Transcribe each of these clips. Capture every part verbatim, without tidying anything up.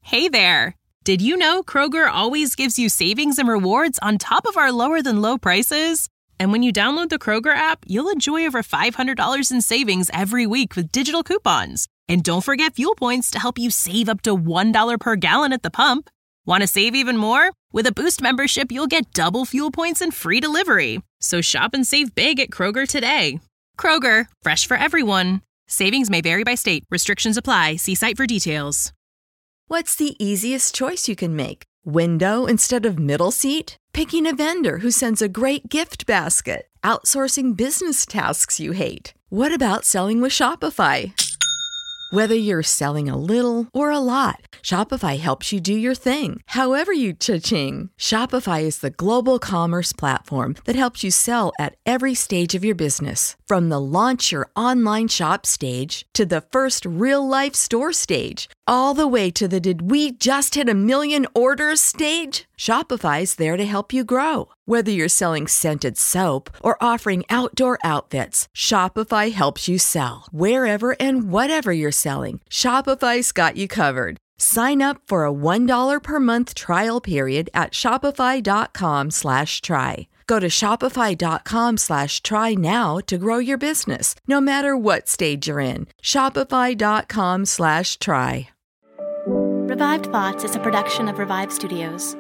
Hey there! Did you know Kroger always gives you savings and rewards on top of our lower-than-low prices? And when you download the Kroger app, you'll enjoy over five hundred dollars in savings every week with digital coupons. And don't forget fuel points to help you save up to one dollar per gallon at the pump. Want to save even more? With a Boost membership, you'll get double fuel points and free delivery. So shop and save big at Kroger today. Kroger, fresh for everyone. Savings may vary by state. Restrictions apply. See site for details. What's the easiest choice you can make? Window instead of middle seat? Picking a vendor who sends a great gift basket? Outsourcing business tasks you hate? What about selling with Shopify? Whether you're selling a little or a lot, Shopify helps you do your thing, however you cha-ching. Shopify is the global commerce platform that helps you sell at every stage of your business. From the launch your online shop stage to the first real-life store stage, all the way to the did we just hit a million orders stage. Shopify's there to help you grow. Whether you're selling scented soap or offering outdoor outfits, Shopify helps you sell. Wherever and whatever you're selling, Shopify's got you covered. Sign up for a one dollar per month trial period at shopify.com slash try. Go to shopify.com slash try now to grow your business, no matter what stage you're in. Shopify.com slash try. Revived Thoughts is a production of Revive Studios.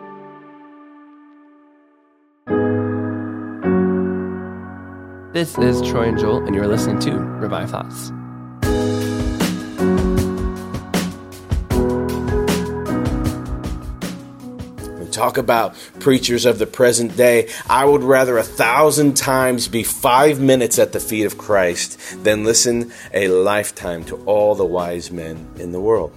This is Troy and Joel, and you're listening to Revive Thoughts. We talk about preachers of the present day. I would rather a thousand times be five minutes at the feet of Christ than listen a lifetime to all the wise men in the world.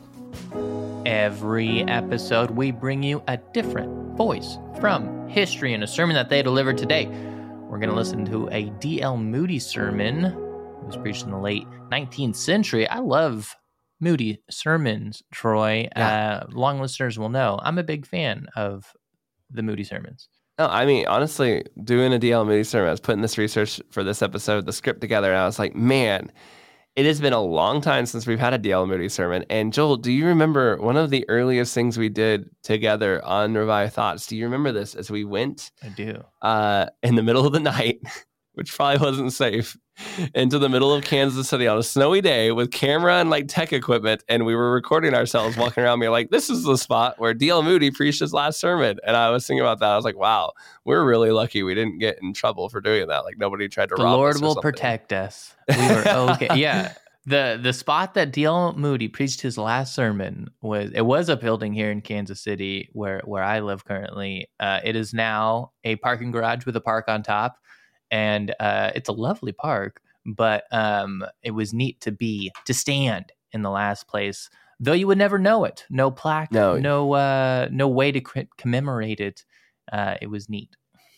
Every episode, we bring you a different voice from history and a sermon that they delivered today. We're going to listen to a D L Moody sermon. It was preached in the late nineteenth century. I love Moody sermons, Troy. Yeah. Uh, long listeners will know I'm a big fan of the Moody sermons. No, I mean, honestly, doing a D L Moody sermon, I was putting this research for this episode, the script together, and I was like, man, it has been a long time since we've had a D L Moody sermon. And Joel, do you remember one of the earliest things we did together on Revive Thoughts? Do you remember this as we went? I do. Uh, in the middle of the night, which probably wasn't safe, into the middle of Kansas City on a snowy day with camera and like tech equipment. And we were recording ourselves walking around. We were like, this is the spot where D L Moody preached his last sermon. And I was thinking about that. I was like, wow, we're really lucky we didn't get in trouble for doing that. Like nobody tried to the rob Lord us. The Lord Lord will protect us. We were okay. Yeah. The the spot that D L Moody preached his last sermon was, it was a building here in Kansas City where, where I live currently. Uh, it is now a parking garage with a park on top. And uh, it's a lovely park, but um, it was neat to be, to stand in the last place, though you would never know it. No plaque, no no, uh, no way to commemorate it. Uh, it was neat.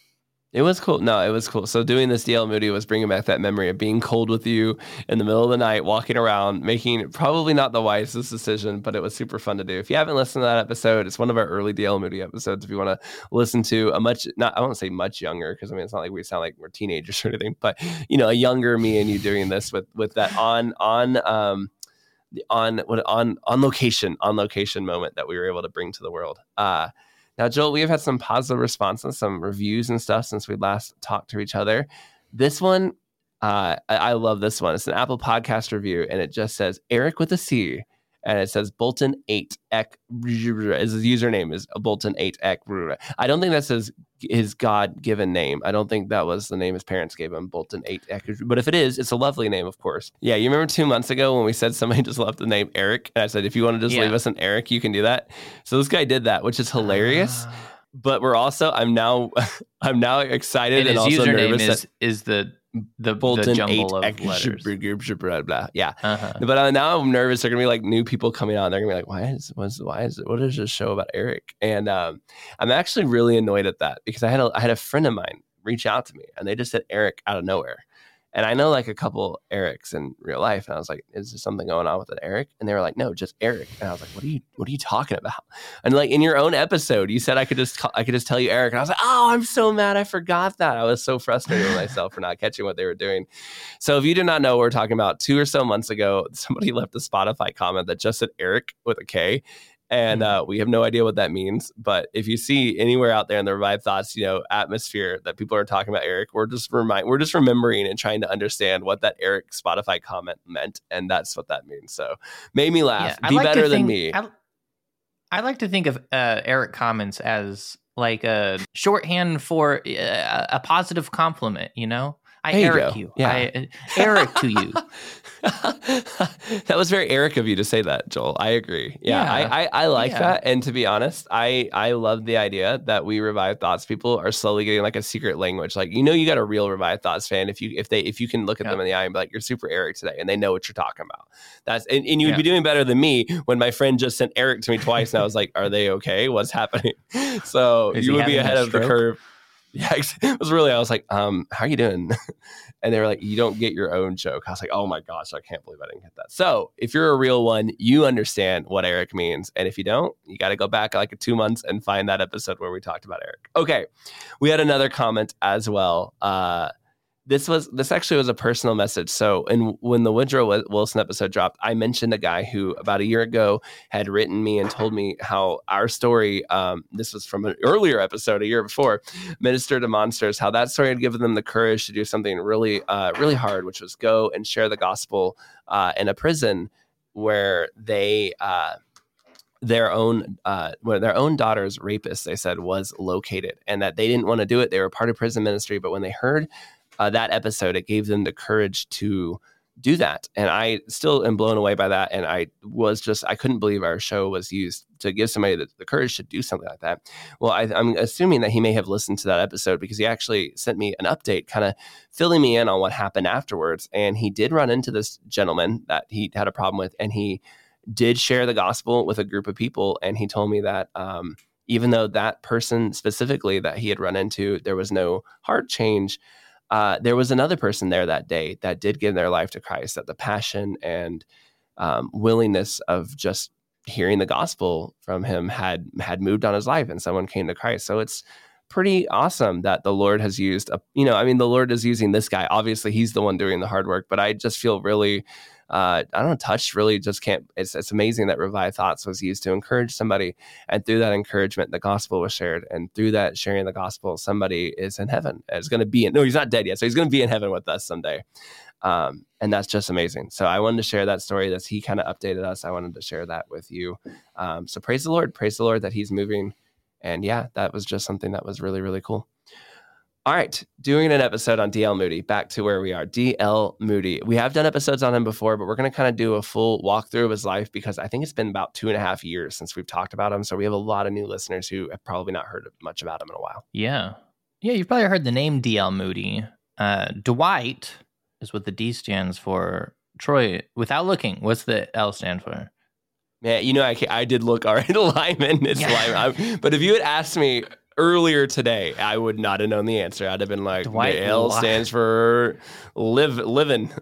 It was cool. No, it was cool. So doing this D L Moody was bringing back that memory of being cold with you in the middle of the night, walking around, making probably not the wisest decision, but it was super fun to do. If you haven't listened to that episode, it's one of our early D L Moody episodes. If you want to listen to a much, not I won't say much younger, because I mean it's not like we sound like we're teenagers or anything, but you know, a younger me and you doing this with with that on on um on what on on location on location moment that we were able to bring to the world. Uh, Now, Joel, we have had some positive responses, some reviews and stuff since we last talked to each other. This one, uh, I, I love this one. It's an Apple Podcast review, and it just says Eric with a C, and it says Bolton eight Ek. His username is Bolton eight Ek. I don't think that's his his God-given name. I don't think that was the name his parents gave him, Bolton eight Ek. But if it is, it's a lovely name, of course. Yeah, you remember two months ago when we said somebody just left the name Eric, and I said, if you want to just yeah. leave us an Eric, you can do that. So this guy did that, which is hilarious. Uh, but we're also, I'm now, I'm now excited and, and also username nervous. Is, that, is the the Bolton the jumble eight, of letters. Blah, blah. Yeah, uh-huh. But uh, now I'm nervous. They're gonna be like new people coming on. They're gonna be like, why is what's, why is it? What is this show about Eric? And um, I'm actually really annoyed at that because I had a I had a friend of mine reach out to me and they just said Eric out of nowhere. And I know like a couple Erics in real life. And I was like, is there something going on with an Eric? And they were like, no, just Eric. And I was like, what are you, what are you talking about? And like in your own episode, you said I could just, I could just tell you Eric. And I was like, oh, I'm so mad. I forgot that. I was so frustrated with myself for not catching what they were doing. So if you do not know what we're talking about, two or so months ago, somebody left a Spotify comment that just said Eric with a K. And uh, we have no idea what that means. But if you see anywhere out there in the Revived Thoughts, you know, atmosphere that people are talking about Eric, we're just remind we're just remembering and trying to understand what that Eric Spotify comment meant, and that's what that means. So made me laugh. Yeah, Be like better than think, me. I, I like to think of uh, Eric comments as like a shorthand for a, a positive compliment. You know, I There you Eric go. you. Yeah. I Eric to you. That was very Eric of you to say that, Joel. I agree. Yeah, Yeah. I, I, I like Yeah. that. And to be honest, I, I love the idea that we Revived Thoughts people are slowly getting like a secret language. Like, you know, you got a real Revived Thoughts fan if you if they if you can look at Yeah. them in the eye and be like, you're super Eric today, and they know what you're talking about. That's and, and you would Yeah. be doing better than me when my friend just sent Eric to me twice, and I was like, are they okay? What's happening? So Is you he would be having ahead a of the stroke? curve. Yeah, it was really, I was like, um, how are you doing? And they were like, you don't get your own joke. I was like, oh my gosh, I can't believe I didn't get that. So if you're a real one, you understand what Eric means. And if you don't, you got to go back like two months and find that episode where we talked about Eric. Okay. We had another comment as well. Uh, This was this actually was a personal message. So, and when the Woodrow Wilson episode dropped, I mentioned a guy who about a year ago had written me and told me how our story, um, this was from an earlier episode a year before, Minister to Monsters, how that story had given them the courage to do something really, uh, really hard, which was go and share the gospel uh, in a prison where they. Uh, their own uh where their own daughter's rapist, they said, was located, and that they didn't want to do it. They were part of prison ministry, but when they heard uh, that episode, it gave them the courage to do that. And I still am blown away by that. And I was just, I couldn't believe our show was used to give somebody the, the courage to do something like that. Well, I, I'm assuming that he may have listened to that episode because he actually sent me an update kind of filling me in on what happened afterwards. And he did run into this gentleman that he had a problem with, and he did share the gospel with a group of people. And he told me that um, even though that person specifically that he had run into, there was no heart change, uh, there was another person there that day that did give their life to Christ, that the passion and um, willingness of just hearing the gospel from him had had moved on his life, and someone came to Christ. So it's pretty awesome that the Lord has used, a, you know, I mean, the Lord is using this guy. Obviously, he's the one doing the hard work, but I just feel really, uh, I don't know, touched, really just can't, it's, it's amazing that Revived Thoughts was used to encourage somebody. And through that encouragement, the gospel was shared. And through that sharing the gospel, somebody is in heaven. Is going to be in, no, he's not dead yet. So he's going to be in heaven with us someday. Um, and that's just amazing. So I wanted to share that story that he kind of updated us. I wanted to share that with you. Um, so praise the Lord, praise the Lord that he's moving. And yeah, that was just something that was really, really cool. All right. Doing an episode on D L Moody, back to where we are. D L Moody. We have done episodes on him before, but we're going to kind of do a full walkthrough of his life because I think it's been about two and a half years since we've talked about him. So we have a lot of new listeners who have probably not heard much about him in a while. Yeah. Yeah, you've probably heard the name D L Moody. Uh, Dwight is what the D stands for. Troy, without looking, what's the L stand for? Man, you know, I, I did look all right. Lyman, it's Yeah. Lyman. I, but if you had asked me earlier today, I would not have known the answer. I'd have been like, Dwight the L Ly- stands for live, living.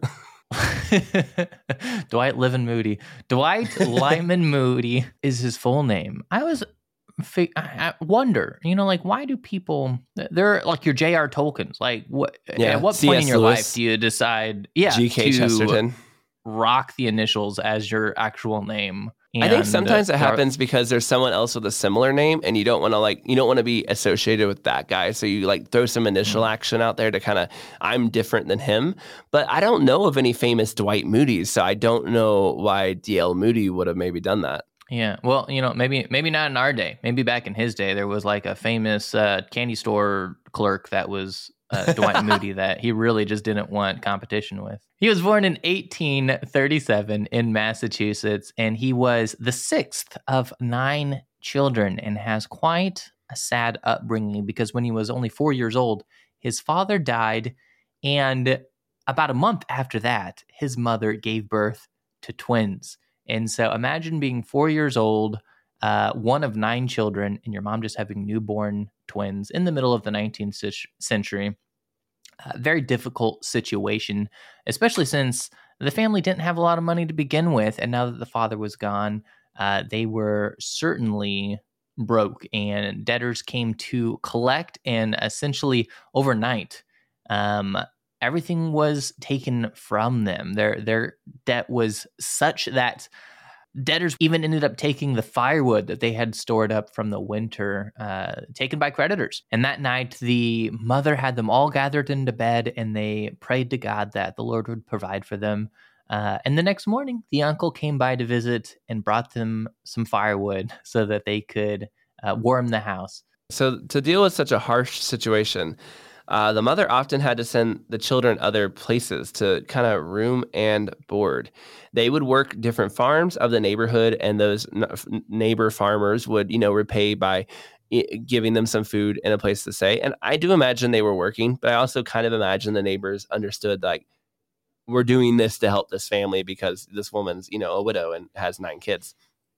Dwight Livin Moody. Dwight Lyman Moody is his full name. I was, fi- I I wonder, you know, like, why do people, they're like your J R Tolkien's, like, what, Yeah, at what C point S in your Lewis. life do you decide, yeah, G K to Chesterton. rock the initials as your actual name? I think And, sometimes uh, it happens because there's someone else with a similar name and you don't want to like, you don't want to be associated with that guy. So you like throw some initial Mm-hmm. action out there to kind of, I'm different than him, but I don't know of any famous Dwight Moody's. So I don't know why D L Moody would have maybe done that. Yeah, well, you know, maybe maybe not in our day. Maybe back in his day, there was like a famous uh, candy store clerk that was uh, Dwight Moody that he really just didn't want competition with. He was born in eighteen thirty-seven in Massachusetts, and he was the sixth of nine children and has quite a sad upbringing because when he was only four years old, his father died, and about a month after that, his mother gave birth to twins. And so imagine being four years old, uh, one of nine children, and your mom just having newborn twins in the middle of the nineteenth century. Uh, very difficult situation, especially since the family didn't have a lot of money to begin with. And now that the father was gone, uh, they were certainly broke, and debtors came to collect, and essentially overnight, um, everything was taken from them. Their their debt was such that Debtors even ended up taking the firewood that they had stored up from the winter, uh, taken by creditors. And that night, the mother had them all gathered into bed, and they prayed to God that the Lord would provide for them. Uh, and the next morning, the uncle came by to visit and brought them some firewood so that they could uh, warm the house. So to deal with such a harsh situation, Uh, the mother often had to send the children other places to kind of room and board. They would work different farms of the neighborhood, and those n- neighbor farmers would, you know, repay by I- giving them some food and a place to stay. And I do imagine they were working, but I also kind of imagine the neighbors understood, like, we're doing this to help this family because this woman's, you know, a widow and has nine kids.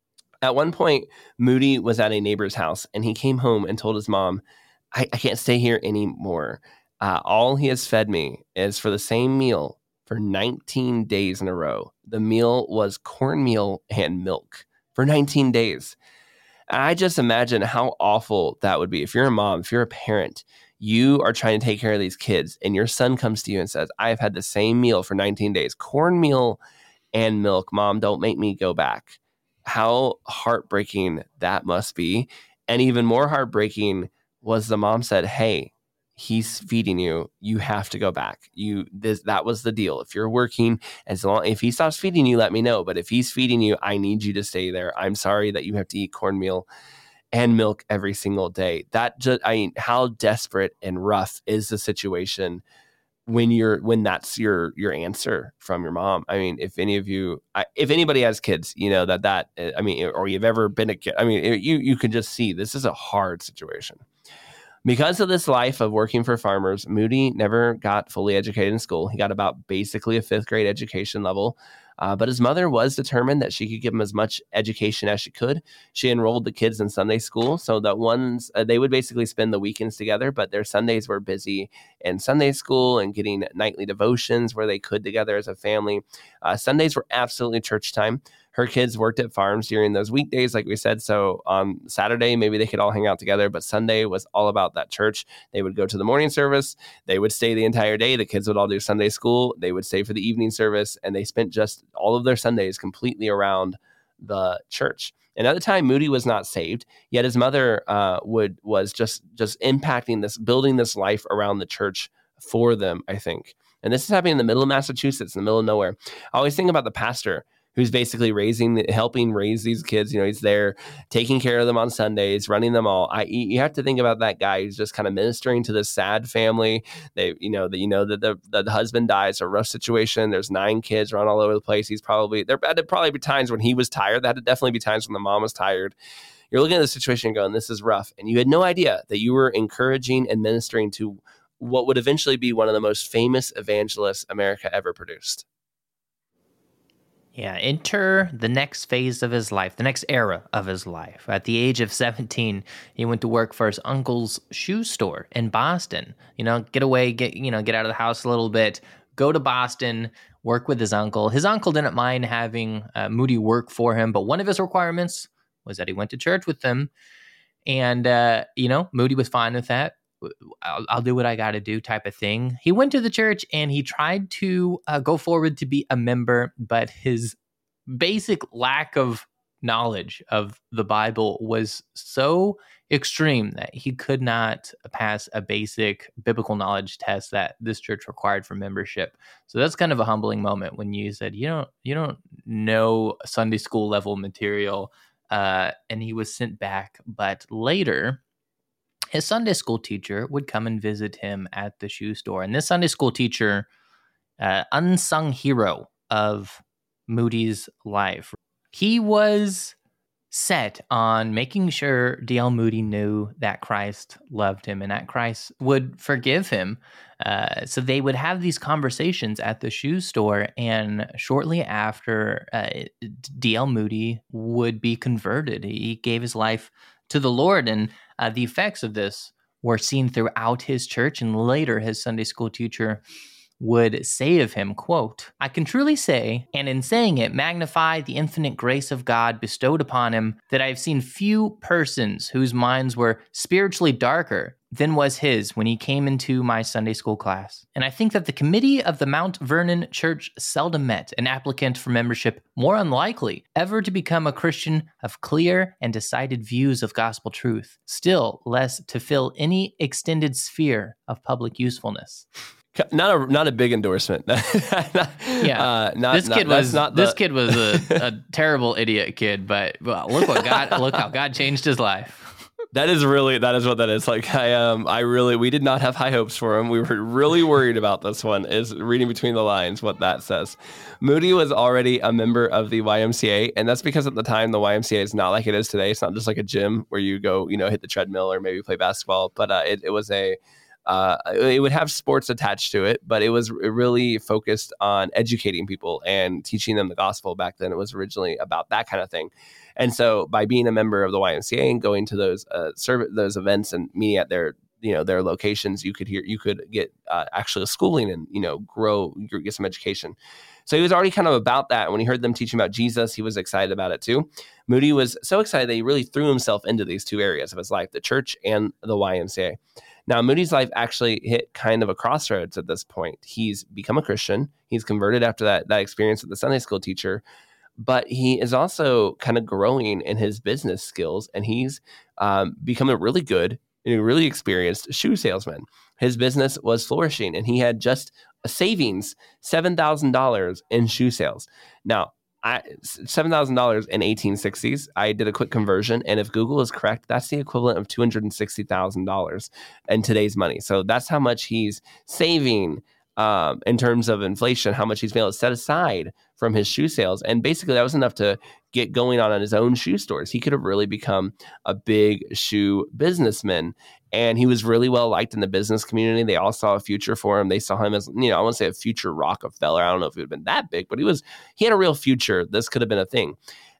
At one point, Moody was at a neighbor's house, and he came home and told his mom, I, I can't stay here anymore. Uh, all he has fed me is for the same meal for nineteen days in a row. The meal was cornmeal and milk for nineteen days. And I just imagine how awful that would be. If you're a mom, if you're a parent, you are trying to take care of these kids, and your son comes to you and says, I've had the same meal for nineteen days, cornmeal and milk. Mom, don't make me go back. How heartbreaking that must be. And even more heartbreaking was the mom said, hey, he's feeding you. You have to go back. You this that was the deal. If you're working, as long if he stops feeding you, let me know. But if he's feeding you, I need you to stay there. I'm sorry that you have to eat cornmeal and milk every single day. That just I mean, how desperate and rough is the situation when you're when that's your your answer from your mom. I mean, if any of you, I, if anybody has kids, you know that that I mean, or you've ever been a kid. I mean, you you can just see this is a hard situation. Because of this life of working for farmers, Moody never got fully educated in school. He got about basically a fifth grade education level. Uh, but his mother was determined that she could give him as much education as she could. She enrolled the kids in Sunday school so that ones uh, they would basically spend the weekends together, but their Sundays were busy in Sunday school and getting nightly devotions where they could together as a family. Uh, Sundays were absolutely church time. Her kids worked at farms during those weekdays, like we said. So on Saturday, maybe they could all hang out together. But Sunday was all about that church. They would go to the morning service. They would stay the entire day. The kids would all do Sunday school. They would stay for the evening service. And they spent just all of their Sundays completely around the church. And at the time, Moody was not saved. Yet his mother uh, would was just, just impacting this, building this life around the church for them, I think. And this is happening in the middle of Massachusetts, in the middle of nowhere. I always think about the pastor who's basically raising, helping raise these kids. You know, he's there taking care of them on Sundays, running them all. I, you have to think about that guy who's just kind of ministering to this sad family. They, you know, that you know that the, the husband dies, a rough situation. There's nine kids run all over the place. He's probably there. Had to probably be times when he was tired. There had to definitely be times when the mom was tired. You're looking at the situation and going, "This is rough," and you had no idea that you were encouraging and ministering to what would eventually be one of the most famous evangelists America ever produced. Yeah, enter the next phase of his life, the next era of his life. At the age of seventeen, he went to work for his uncle's shoe store in Boston. You know, get away, get you know, get out of the house a little bit, go to Boston, work with his uncle. His uncle didn't mind having uh, Moody work for him, but one of his requirements was that he went to church with them. And, uh, you know, Moody was fine with that. I'll, I'll do what I got to do type of thing. He went to the church and he tried to uh, go forward to be a member, but his basic lack of knowledge of the Bible was so extreme that he could not pass a basic biblical knowledge test that this church required for membership. So that's kind of a humbling moment when you said, you don't, you don't know Sunday school level material. Uh, and he was sent back. But later, his Sunday school teacher would come and visit him at the shoe store. And this Sunday school teacher, uh, unsung hero of Moody's life, he was set on making sure D L Moody knew that Christ loved him and that Christ would forgive him. Uh, so they would have these conversations at the shoe store, and shortly after, uh, D L Moody would be converted. He gave his life to the Lord, and uh, the effects of this were seen throughout his church, and later his Sunday school teacher would say of him, quote, "I can truly say, and in saying it, magnify the infinite grace of God bestowed upon him, that I have seen few persons whose minds were spiritually darker than was his when he came into my Sunday school class. And I think that the committee of the Mount Vernon Church seldom met an applicant for membership more unlikely ever to become a Christian of clear and decided views of gospel truth, still less to fill any extended sphere of public usefulness." Not a not a big endorsement. yeah, uh, not, this kid not, was not the... this kid was a, a terrible idiot kid, but well, look what God look how God changed his life. That is really that is what that is. Like I um I really we did not have high hopes for him. We were really worried about this one. Is reading between the lines what that says. Moody was already a member of the Y M C A, and that's because at the time the Y M C A is not like it is today. It's not just like a gym where you go, you know, hit the treadmill or maybe play basketball, but uh, it it was a Uh, it would have sports attached to it, but it was really focused on educating people and teaching them the gospel. Back then, it was originally about that kind of thing. And so by being a member of the Y M C A and going to those uh, serve those events and meeting at their you know their locations, you could hear you could get uh, actually schooling and you know grow get some education. So he was already kind of about that. When he heard them teaching about Jesus, he was excited about it too. Moody was so excited that he really threw himself into these two areas of his life, the church and the Y M C A. Now, Moody's life actually hit kind of a crossroads at this point. He's become a Christian. He's converted after that, that experience with the Sunday school teacher, but he is also kind of growing in his business skills, and he's um, become a really good and a really experienced shoe salesman. His business was flourishing, and he had just a savings, seven thousand dollars in shoe sales. Now, I, seven thousand dollars in eighteen sixties, I did a quick conversion, and if Google is correct, that's the equivalent of two hundred sixty thousand dollars in today's money. So that's how much he's saving um, in terms of inflation, how much he's been able to set aside from his shoe sales. And basically that was enough to get going on in his own shoe stores. He could have really become a big shoe businessman. And he was really well liked in the business community. They all saw a future for him. They saw him as, you know, I want to say a future Rockefeller. I don't know if it would have been that big, but he was, he had a real future. This could have been a thing.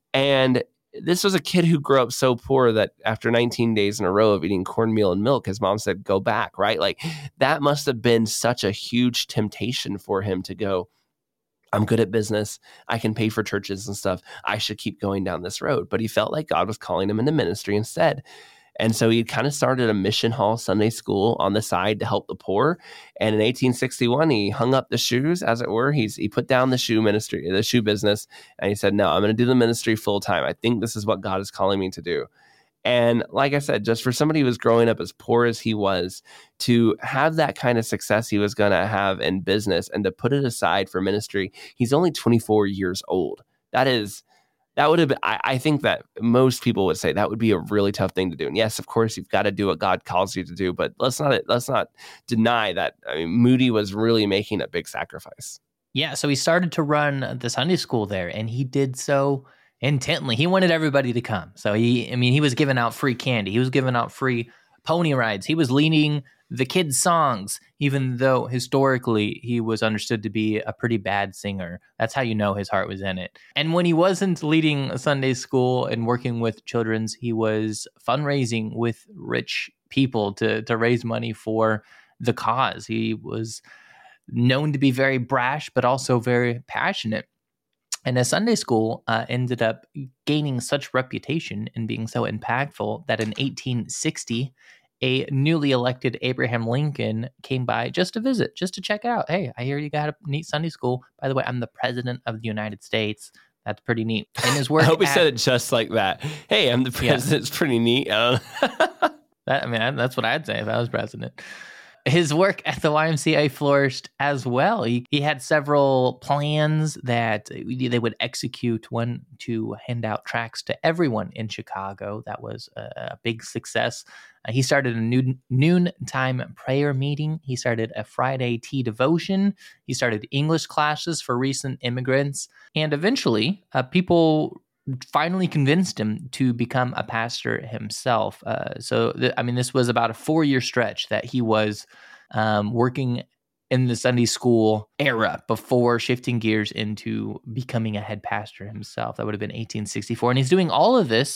And this was a kid who grew up so poor that after nineteen days in a row of eating cornmeal and milk, his mom said, go back, right? Like that must have been such a huge temptation for him to go, I'm good at business. I can pay for churches and stuff. I should keep going down this road. But he felt like God was calling him into ministry instead. And so he kind of started a mission hall Sunday school on the side to help the poor. And in eighteen sixty-one, he hung up the shoes, as it were. He's he put down the shoe ministry, the shoe business, and he said, no, I'm going to do the ministry full time. I think this is what God is calling me to do. And like I said, just for somebody who was growing up as poor as he was, to have that kind of success he was going to have in business and to put it aside for ministry, he's only twenty-four years old. That is... That would have been, I, I think that most people would say that would be a really tough thing to do. And yes, of course, you've got to do what God calls you to do, but let's not, let's not deny that. I mean, Moody was really making a big sacrifice. Yeah. So he started to run the Sunday school there, and he did so intently. He wanted everybody to come. So he, I mean, he was giving out free candy. He was giving out free pony rides. He was leading the kids' songs, even though historically he was understood to be a pretty bad singer. That's how you know his heart was in it. And when he wasn't leading Sunday school and working with children's, he was fundraising with rich people to, to raise money for the cause. He was known to be very brash, but also very passionate. And his Sunday school uh, ended up gaining such reputation and being so impactful that in eighteen sixty, a newly elected Abraham Lincoln came by just to visit, just to check out. Hey, I hear you got a neat Sunday school. By the way, I'm the president of the United States. That's pretty neat. And his work I hope he at, said it just like that. Hey, I'm the president. Yeah. It's pretty neat. I, don't know. that, I mean, that's what I'd say if I was president. His work at the Y M C A flourished as well. He, he had several plans that they would execute. One to hand out tracts to everyone in Chicago. That was a, a big success. Uh, he started a noon, noontime prayer meeting. He started a Friday tea devotion. He started English classes for recent immigrants. And eventually, uh, people finally convinced him to become a pastor himself. Uh, so, th- I mean, this was about a four-year stretch that he was um, working in the Sunday school era before shifting gears into becoming a head pastor himself. That would have been eighteen sixty-four. And he's doing all of this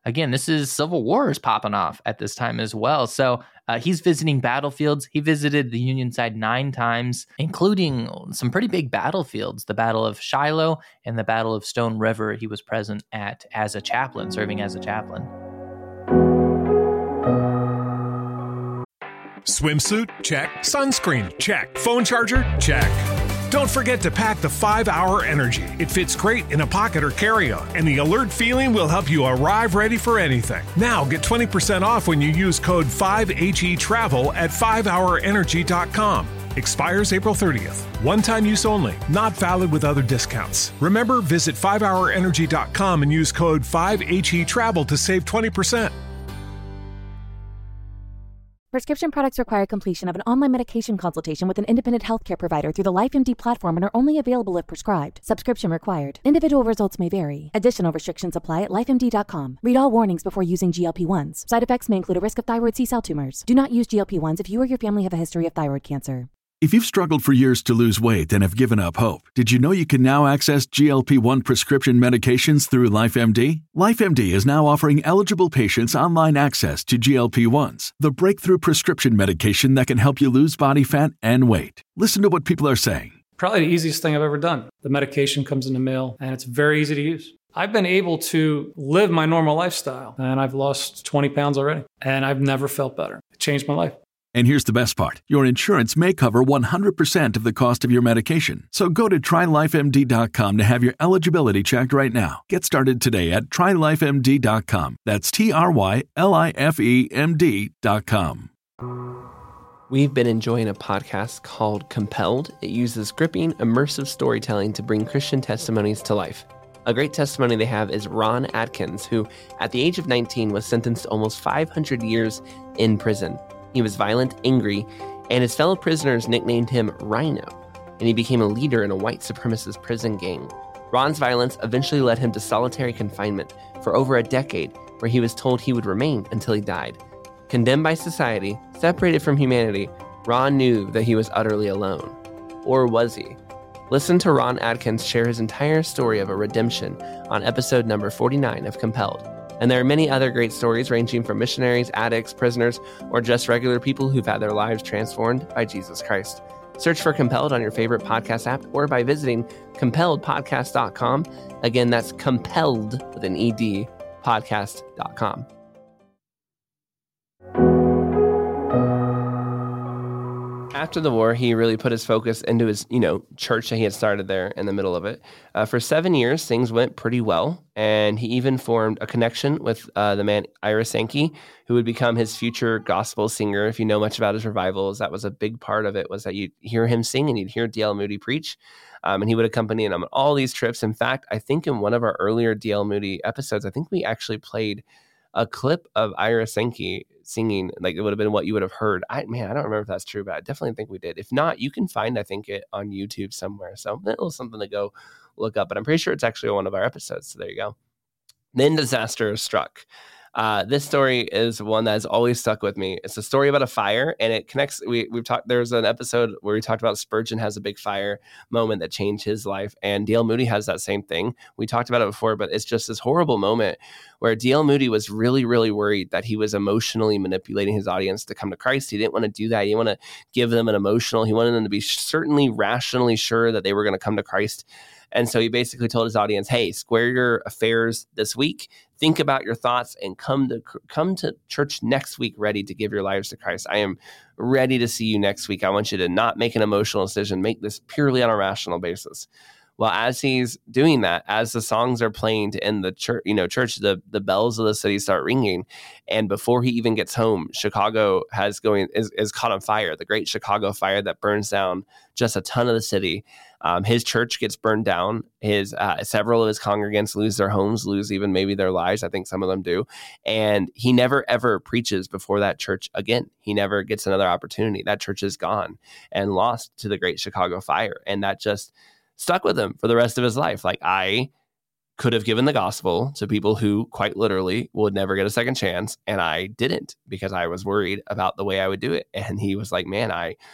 again, this is Civil War is popping off at this time as well. So uh, he's visiting battlefields. He visited the Union side nine times, including some pretty big battlefields, the Battle of Shiloh and the Battle of Stone River. He was present at as a chaplain, serving as a chaplain. Swimsuit? Check. Sunscreen? Check. Phone charger? Check. Don't forget to pack the five hour Energy. It fits great in a pocket or carry-on, and the alert feeling will help you arrive ready for anything. Now get twenty percent off when you use code five H E Travel at five hour energy dot com. Expires April thirtieth. One-time use only. Not valid with other discounts. Remember, visit five hour energy dot com and use code five H E Travel to save twenty percent. Prescription products require completion of an online medication consultation with an independent healthcare provider through the LifeMD platform and are only available if prescribed. Subscription required. Individual results may vary. Additional restrictions apply at life M D dot com. Read all warnings before using G L P ones. Side effects may include a risk of thyroid C-cell tumors. Do not use G L P ones if you or your family have a history of thyroid cancer. If you've struggled for years to lose weight and have given up hope, did you know you can now access G L P one prescription medications through LifeMD? LifeMD is now offering eligible patients online access to G L P ones, the breakthrough prescription medication that can help you lose body fat and weight. Listen to what people are saying. Probably the easiest thing I've ever done. The medication comes in the mail, and it's very easy to use. I've been able to live my normal lifestyle, and I've lost twenty pounds already, and I've never felt better. It changed my life. And here's the best part. Your insurance may cover one hundred percent of the cost of your medication. So go to try life M D dot com to have your eligibility checked right now. Get started today at try life M D dot com. That's T R Y L I F E M D dot com. We've been enjoying a podcast called Compelled. It uses gripping, immersive storytelling to bring Christian testimonies to life. A great testimony they have is Ron Atkins, who at the age of nineteen was sentenced to almost five hundred years in prison. He was violent, angry, and his fellow prisoners nicknamed him Rhino, and he became a leader in a white supremacist prison gang. Ron's violence eventually led him to solitary confinement for over a decade, where he was told he would remain until he died. Condemned by society, separated from humanity, Ron knew that he was utterly alone. Or was he? Listen to Ron Atkins share his entire story of a redemption on episode number forty-nine of Compelled. And there are many other great stories ranging from missionaries, addicts, prisoners, or just regular people who've had their lives transformed by Jesus Christ. Search for Compelled on your favorite podcast app or by visiting compelled podcast dot com. Again, that's compelled with an E D, podcast dot com. After the war, he really put his focus into his, you know, church that he had started there in the middle of it. Uh, for seven years, things went pretty well, and he even formed a connection with uh, the man Ira Sankey, who would become his future gospel singer. If you know much about his revivals, that was a big part of it, was that you'd hear him sing and you'd hear D L Moody preach, um, and he would accompany him on all these trips. In fact, I think in one of our earlier D L Moody episodes, I think we actually played a clip of Ira Sankey singing. Like, it would have been what you would have heard. I man, I don't remember if that's true, but I definitely think we did. If not, you can find, I think, it on YouTube somewhere. So a little something to go look up. But I'm pretty sure it's actually one of our episodes. So there you go. Then disaster struck. Uh, this story is one that has always stuck with me. It's a story about a fire, and it connects. We, we've talked. There's an episode where we talked about Spurgeon has a big fire moment that changed his life, and D L Moody has that same thing. We talked about it before, but it's just this horrible moment where D L Moody was really, really worried that he was emotionally manipulating his audience to come to Christ. He didn't want to do that. He didn't want to give them an emotional. He wanted them to be certainly rationally sure that they were going to come to Christ. And so he basically told his audience, hey, square your affairs this week, think about your thoughts, and come to come to church next week ready to give your lives to Christ. I am ready to see you next week. I want you to not make an emotional decision. Make this purely on a rational basis. Well, as he's doing that, as the songs are playing to end the church, you know, church, the, the bells of the city start ringing. And before he even gets home, Chicago has going is, is caught on fire, the great Chicago fire that burns down just a ton of the city. Um, his church gets burned down. His uh, several of his congregants lose their homes, lose even maybe their lives. I think some of them do. And he never, ever preaches before that church again. He never gets another opportunity. That church is gone and lost to the great Chicago fire. And that just stuck with him for the rest of his life. Like, I could have given the gospel to people who quite literally would never get a second chance, and I didn't because I was worried about the way I would do it. And he was like, man, I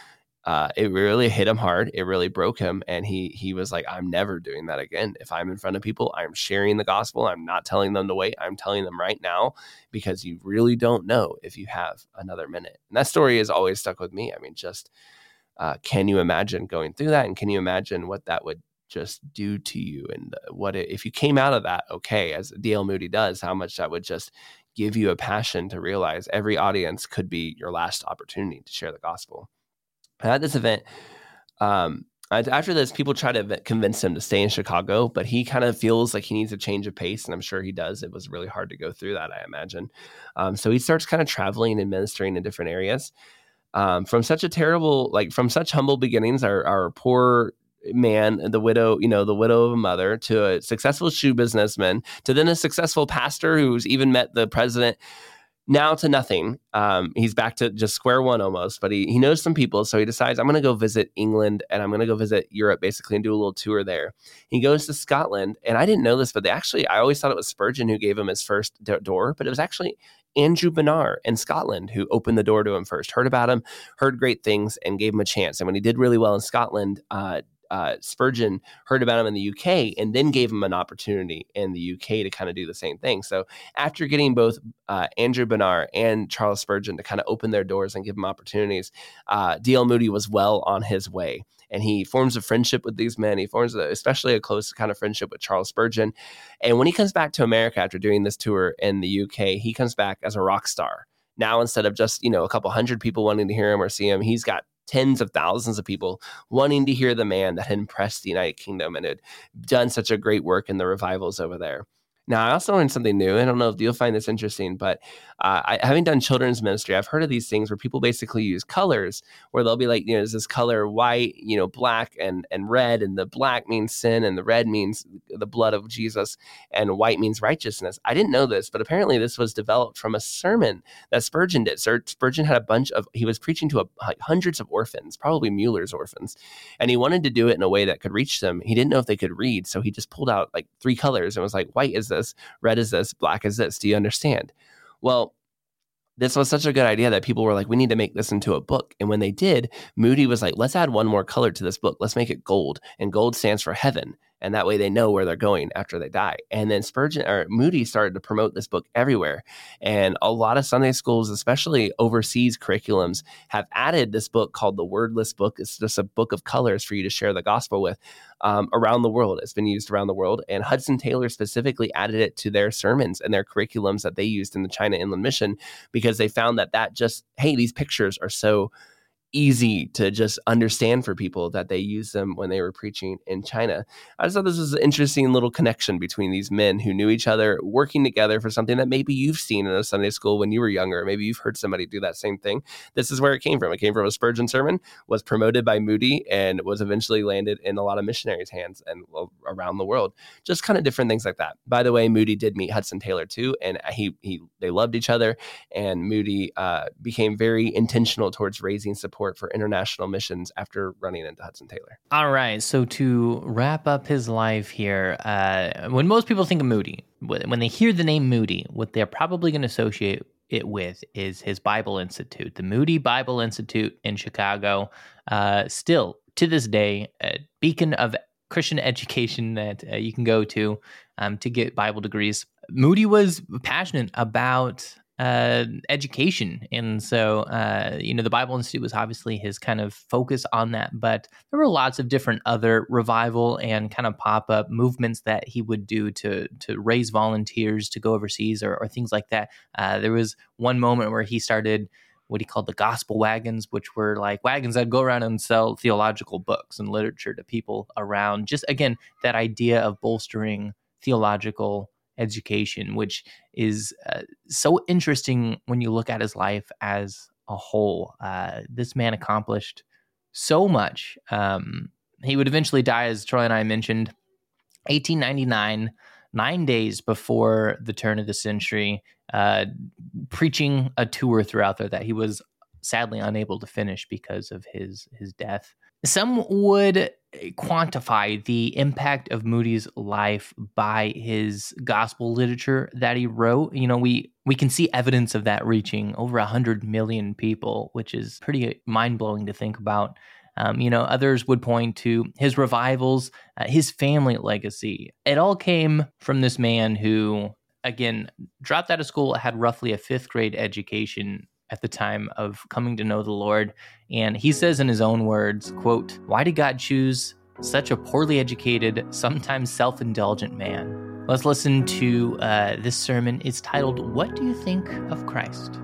uh, it really hit him hard. It really broke him. And he he was like, I'm never doing that again. If I'm in front of people, I'm sharing the gospel. I'm not telling them to wait. I'm telling them right now, because you really don't know if you have another minute. And that story has always stuck with me. I mean, just uh, can you imagine going through that? And can you imagine what that would just do to you? And what it, if you came out of that okay, as D L Moody does, how much that would just give you a passion to realize every audience could be your last opportunity to share the gospel. At this event, um, after this, people try to convince him to stay in Chicago, but he kind of feels like he needs a change of pace, and I'm sure he does. It was really hard to go through that, I imagine. Um, so he starts kind of traveling and ministering in different areas. Um, from such a terrible, like from such humble beginnings, our, our poor man, the widow, you know, the widow of a mother, to a successful shoe businessman, to then a successful pastor who's even met the president, now to nothing. Um, he's back to just square one almost, but he, he knows some people. So he decides, I'm going to go visit England and I'm going to go visit Europe basically and do a little tour there. He goes to Scotland, and I didn't know this, but they actually, I always thought it was Spurgeon who gave him his first do- door, but it was actually Andrew Bonar in Scotland who opened the door to him first, heard about him, heard great things, and gave him a chance. And when he did really well in Scotland, uh, Uh, Spurgeon heard about him in the U K and then gave him an opportunity in the U K to kind of do the same thing. So after getting both uh, Andrew Bonar and Charles Spurgeon to kind of open their doors and give him opportunities, uh, D L Moody was well on his way. And he forms a friendship with these men. He forms a, especially a close kind of friendship with Charles Spurgeon. And when he comes back to America after doing this tour in the U K, he comes back as a rock star. Now, instead of just, you know, a couple hundred people wanting to hear him or see him, he's got tens of thousands of people wanting to hear the man that had impressed the United Kingdom and had done such a great work in the revivals over there. Now, I also learned something new. I don't know if you'll find this interesting, but uh, I, having done children's ministry, I've heard of these things where people basically use colors, where they'll be like, you know, there's this color white, you know, black and, and red, and the black means sin and the red means the blood of Jesus and white means righteousness. I didn't know this, but apparently this was developed from a sermon that Spurgeon did. Sir, Spurgeon had a bunch of, he was preaching to a, like hundreds of orphans, probably Mueller's orphans, and he wanted to do it in a way that could reach them. He didn't know if they could read, so he just pulled out like three colors and was like, white is this, red is this, black is this. Do you understand? Well, this was such a good idea that people were like, we need to make this into a book. And when they did, Moody was like, let's add one more color to this book. Let's make it gold. And gold stands for heaven. And that way they know where they're going after they die. And then Spurgeon or Moody started to promote this book everywhere. And a lot of Sunday schools, especially overseas curriculums, have added this book called The Wordless Book. It's just a book of colors for you to share the gospel with um, around the world. It's been used around the world. And Hudson Taylor specifically added it to their sermons and their curriculums that they used in the China Inland Mission, because they found that that just, hey, these pictures are so easy to just understand for people that they use them when they were preaching in China. I just thought this was an interesting little connection between these men who knew each other, working together for something that maybe you've seen in a Sunday school when you were younger. Maybe you've heard somebody do that same thing. This is where it came from. It came from a Spurgeon sermon, was promoted by Moody, and was eventually landed in a lot of missionaries' hands and around the world. Just kind of different things like that. By the way, Moody did meet Hudson Taylor too, and he he they loved each other, and Moody uh, became very intentional towards raising support for international missions after running into Hudson Taylor. All right. So to wrap up his life here, uh, when most people think of Moody, when they hear the name Moody, what they're probably going to associate it with is his Bible Institute, the Moody Bible Institute in Chicago. Uh, still, to this day, a beacon of Christian education that uh, you can go to um, to get Bible degrees. Moody was passionate about Uh, education. And so, uh, you know, the Bible Institute was obviously his kind of focus on that, but there were lots of different other revival and kind of pop-up movements that he would do to to raise volunteers to go overseas or, or things like that. Uh, there was one moment where he started what he called the gospel wagons, which were like wagons that go around and sell theological books and literature to people around. Just, again, that idea of bolstering theological education, which is uh, so interesting when you look at his life as a whole. Uh, this man accomplished so much. Um, he would eventually die, as Troy and I mentioned, eighteen ninety-nine, nine days before the turn of the century, uh, preaching a tour throughout there that he was sadly unable to finish because of his his death. Some would quantify the impact of Moody's life by his gospel literature that he wrote. You know, we we can see evidence of that reaching over one hundred million people, which is pretty mind-blowing to think about. Um, you know, others would point to his revivals, uh, his family legacy. It all came from this man who, again, dropped out of school, had roughly a fifth grade education at the time of coming to know the Lord. And he says in his own words, quote, "Why did God choose such a poorly educated, sometimes self-indulgent man?" Let's listen to uh, this sermon. It's titled, "What Do You Think of Christ?"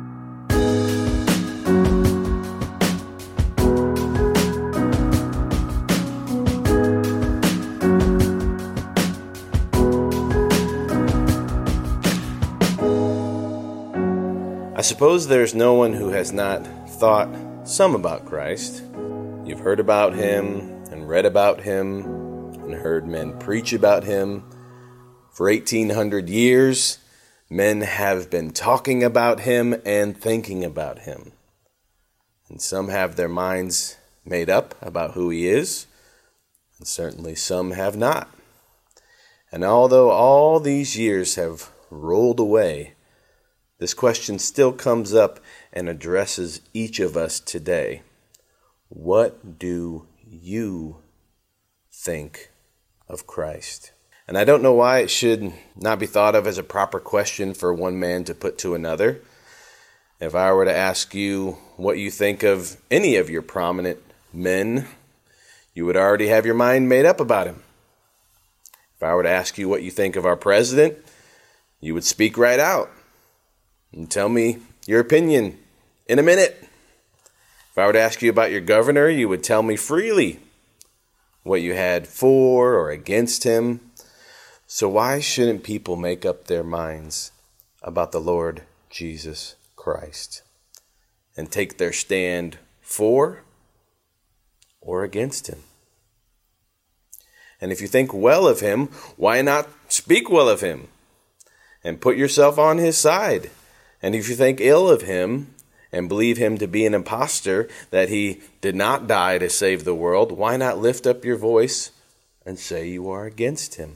I suppose there's no one who has not thought some about Christ. You've heard about him and read about him and heard men preach about him. For eighteen hundred years, men have been talking about him and thinking about him. And some have their minds made up about who he is, and certainly some have not. And although all these years have rolled away, this question still comes up and addresses each of us today. What do you think of Christ? And I don't know why it should not be thought of as a proper question for one man to put to another. If I were to ask you what you think of any of your prominent men, you would already have your mind made up about him. If I were to ask you what you think of our president, you would speak right out and tell me your opinion in a minute. If I were to ask you about your governor, you would tell me freely what you had for or against him. So why shouldn't people make up their minds about the Lord Jesus Christ and take their stand for or against him? And if you think well of him, why not speak well of him and put yourself on his side? And if you think ill of him and believe him to be an impostor, that he did not die to save the world, why not lift up your voice and say you are against him?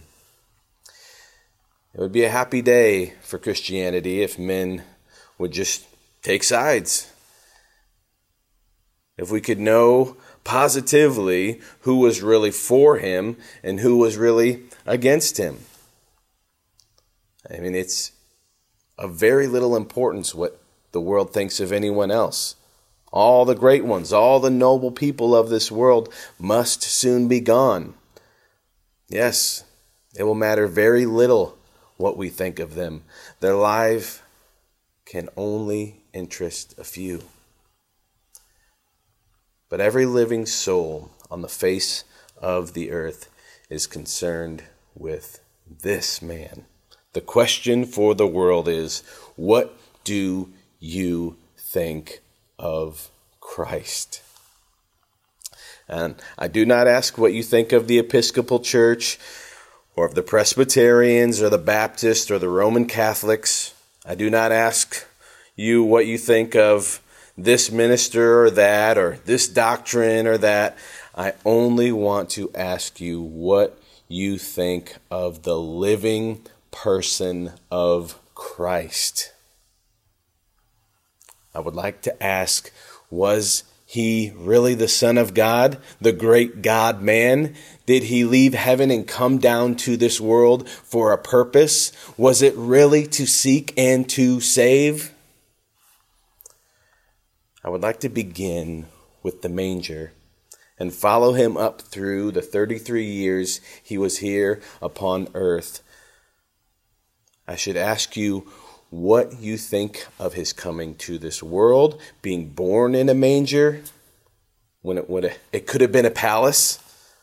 It would be a happy day for Christianity if men would just take sides. If we could know positively who was really for him and who was really against him. I mean, it's of very little importance what the world thinks of anyone else. All the great ones, all the noble people of this world must soon be gone. Yes, it will matter very little what we think of them. Their life can only interest a few. But every living soul on the face of the earth is concerned with this man. The question for the world is, what do you think of Christ? And I do not ask what you think of the Episcopal Church or of the Presbyterians or the Baptists or the Roman Catholics. I do not ask you what you think of this minister or that or this doctrine or that. I only want to ask you what you think of the living person of Christ. I would like to ask, was he really the Son of God, the great God-man? Did he leave heaven and come down to this world for a purpose? Was it really to seek and to save? I would like to begin with the manger and follow him up through the thirty-three years he was here upon earth. I should ask you what you think of his coming to this world, being born in a manger, when it would it could have been a palace.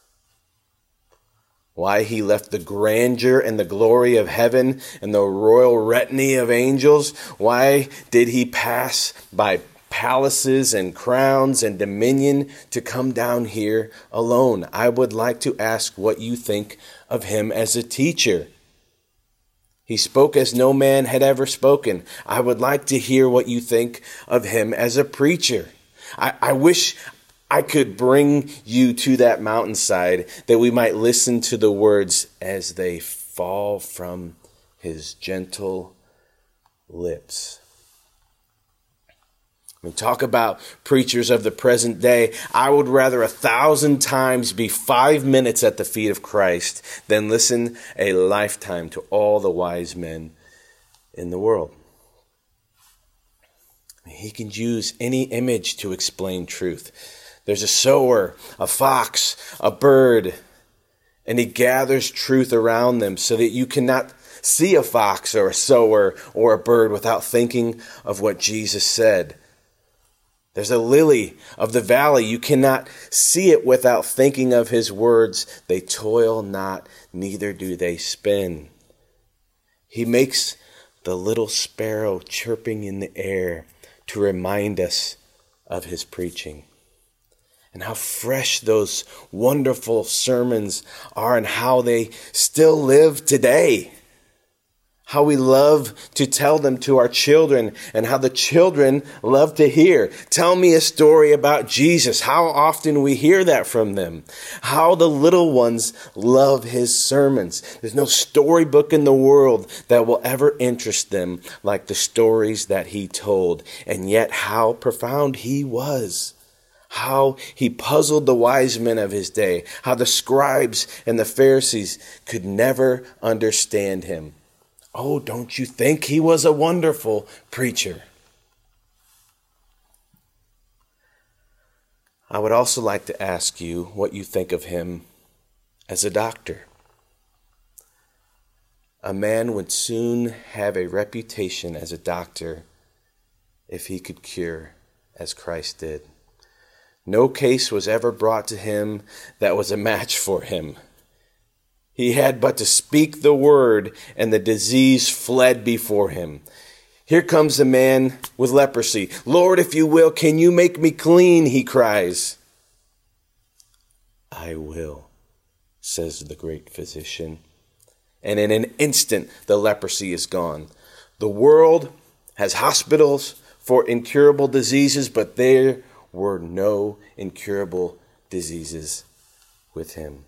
Why he left the grandeur and the glory of heaven and the royal retinue of angels. Why did he pass by palaces and crowns and dominion to come down here alone? I would like to ask what you think of him as a teacher. He spoke as no man had ever spoken. I would like to hear what you think of him as a preacher. I, I wish I could bring you to that mountainside that we might listen to the words as they fall from his gentle lips. I mean, talk about preachers of the present day. I would rather a thousand times be five minutes at the feet of Christ than listen a lifetime to all the wise men in the world. I mean, he can use any image to explain truth. There's a sower, a fox, a bird, and he gathers truth around them so that you cannot see a fox or a sower or a bird without thinking of what Jesus said. There's a lily of the valley. You cannot see it without thinking of his words. They toil not, neither do they spin. He makes the little sparrow chirping in the air to remind us of his preaching. And how fresh those wonderful sermons are and how they still live today. How we love to tell them to our children and how the children love to hear. Tell me a story about Jesus. How often we hear that from them. How the little ones love his sermons. There's no storybook in the world that will ever interest them like the stories that he told. And yet how profound he was. How he puzzled the wise men of his day. How the scribes and the Pharisees could never understand him. Oh, don't you think he was a wonderful preacher? I would also like to ask you what you think of him as a doctor. A man would soon have a reputation as a doctor if he could cure as Christ did. No case was ever brought to him that was a match for him. He had but to speak the word, and the disease fled before him. Here comes the man with leprosy. Lord, if you will, can you make me clean? He cries. I will, says the great physician. And in an instant, the leprosy is gone. The world has hospitals for incurable diseases, but there were no incurable diseases with him.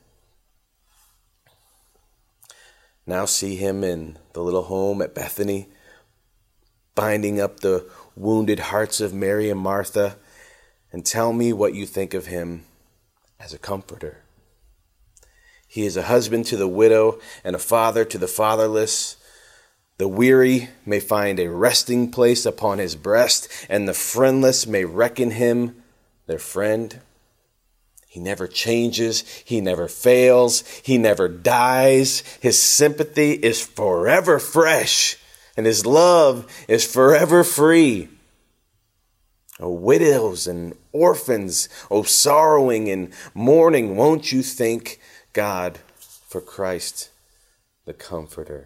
Now see him in the little home at Bethany, binding up the wounded hearts of Mary and Martha, and tell me what you think of him as a comforter. He is a husband to the widow and a father to the fatherless. The weary may find a resting place upon his breast, and the friendless may reckon him their friend. He never changes. He never fails. He never dies. His sympathy is forever fresh, and his love is forever free. O widows and orphans, O sorrowing and mourning, won't you thank God for Christ the Comforter?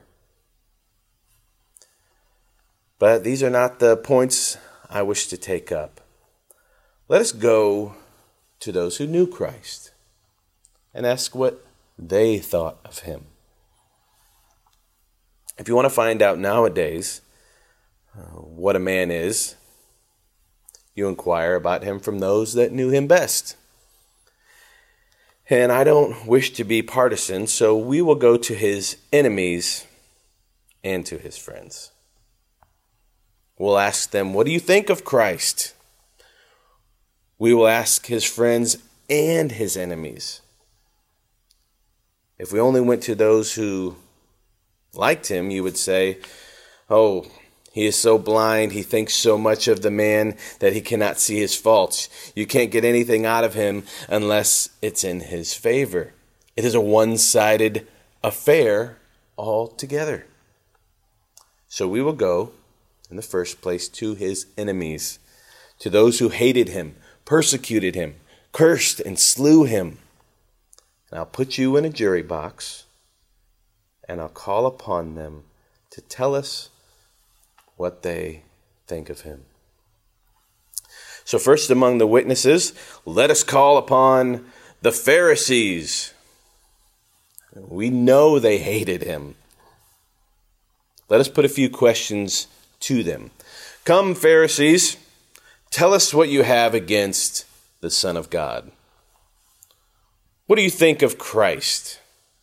But these are not the points I wish to take up. Let us go to those who knew Christ and ask what they thought of him. If you want to find out nowadays uh, what a man is, you inquire about him from those that knew him best. And I don't wish to be partisan, so we will go to his enemies and to his friends. We'll ask them, what do you think of Christ? We will ask his friends and his enemies. If we only went to those who liked him, you would say, oh, he is so blind, he thinks so much of the man that he cannot see his faults. You can't get anything out of him unless it's in his favor. It is a one-sided affair altogether. So we will go, in the first place, to his enemies, to those who hated him, persecuted him, cursed and slew him. And I'll put you in a jury box, and I'll call upon them to tell us what they think of him. So first among the witnesses, let us call upon the Pharisees. We know they hated him. Let us put a few questions to them. Come, Pharisees, tell us what you have against the Son of God. What do you think of Christ?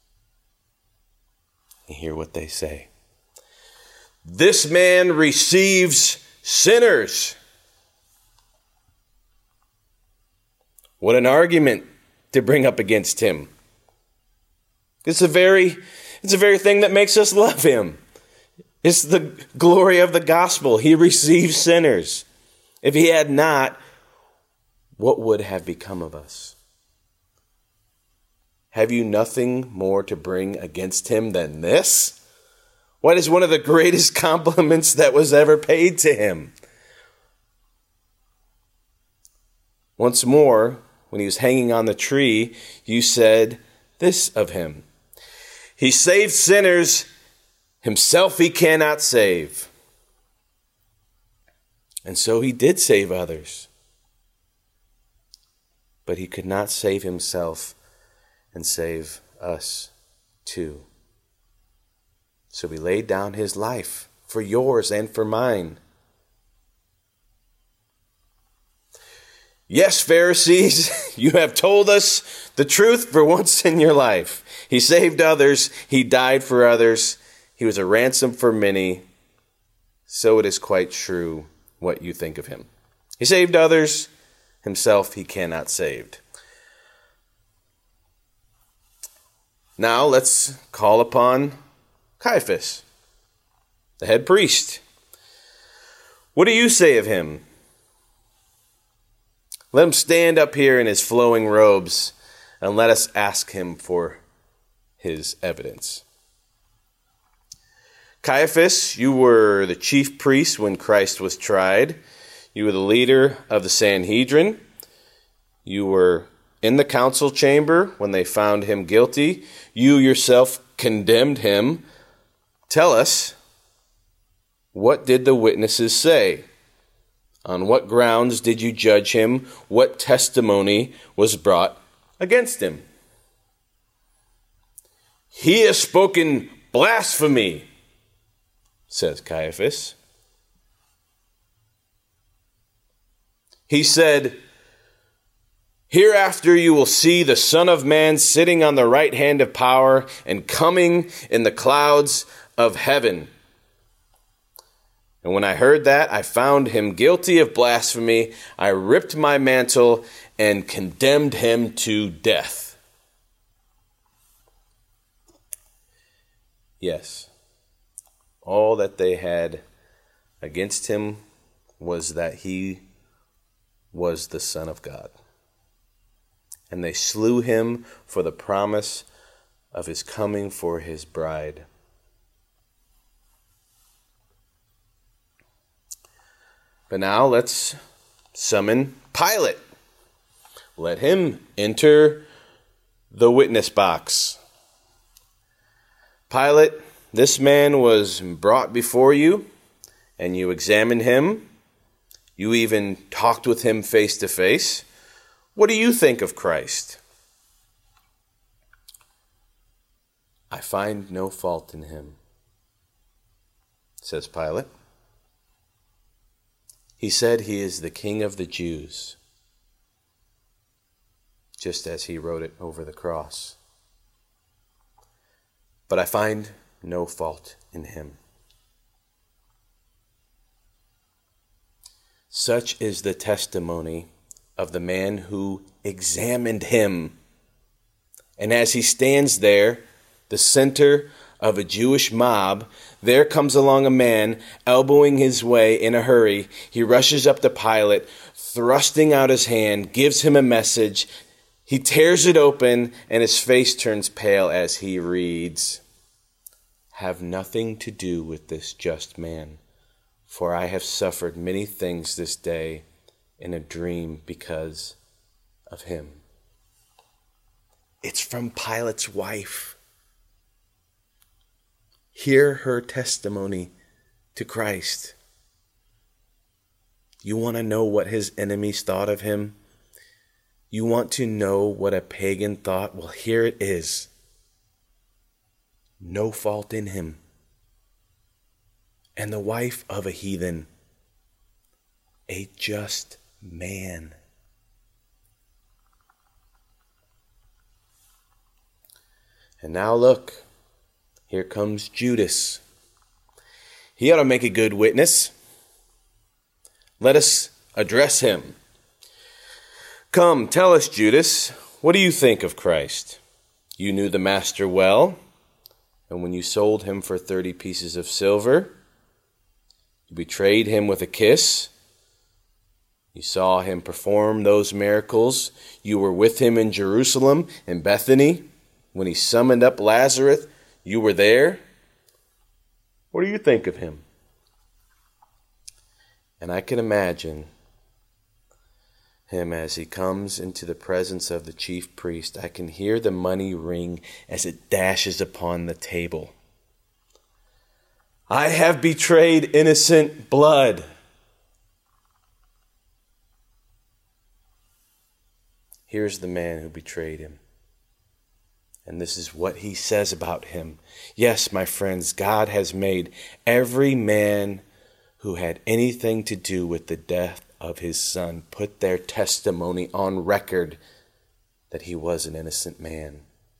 And hear what they say. This man receives sinners What an argument to bring up against him. It's the very, it's the very thing that makes us love him. It's the glory of the gospel. He receives sinners. If he had not, what would have become of us? Have you nothing more to bring against him than this? What is one of the greatest compliments that was ever paid to him? Once more, when he was hanging on the tree, you said this of him: he saved sinners, himself he cannot save. And so he did save others. But he could not save himself and save us too. So he laid down his life for yours and for mine. Yes, Pharisees, you have told us the truth for once in your life. He saved others. He died for others. He was a ransom for many. So it is quite true what you think of him. He saved others. Himself he cannot save. Now let's call upon Caiaphas, the head priest. What do you say of him? Let him stand up here in his flowing robes, and let us ask him for his evidence. Caiaphas, you were the chief priest when Christ was tried. You were the leader of the Sanhedrin. You were in the council chamber when they found him guilty. You yourself condemned him. Tell us, what did the witnesses say? On what grounds did you judge him? What testimony was brought against him? He has spoken blasphemy, says Caiaphas. He said, hereafter you will see the Son of Man sitting on the right hand of power and coming in the clouds of heaven. And when I heard that, I found him guilty of blasphemy. I ripped my mantle and condemned him to death. Yes, all that they had against him was that he was the Son of God. And they slew him for the promise of his coming for his bride. But now let's summon Pilate. Let him enter the witness box. Pilate, this man was brought before you, and you examined him. You even talked with him face to face. What do you think of Christ? I find no fault in him, says Pilate. He said he is the King of the Jews, just as he wrote it over the cross. But I find no fault in him. Such is the testimony of the man who examined him. And as he stands there, the center of a Jewish mob, there comes along a man elbowing his way in a hurry. He rushes up to Pilate, thrusting out his hand, gives him a message. He tears it open, and his face turns pale as he reads, "Have nothing to do with this just man, for I have suffered many things this day in a dream because of him." It's from Pilate's wife. Hear her testimony to Christ. You want to know what his enemies thought of him? You want to know what a pagan thought? Well, here it is. No fault in him. And the wife of a heathen, a just man. And now look. Here comes Judas. He ought to make a good witness. Let us address him. Come, tell us, Judas, what do you think of Christ? You knew the master well, and when you sold him for thirty pieces of silver, you betrayed him with a kiss. You saw him perform those miracles. You were with him in Jerusalem and Bethany. When he summoned up Lazarus, you were there. What do you think of him? And I can imagine him as he comes into the presence of the chief priest. I can hear the money ring as it dashes upon the table. I have betrayed innocent blood. Here's the man who betrayed him. And this is what he says about him. Yes, my friends, God has made every man who had anything to do with the death of his son put their testimony on record that he was an innocent man.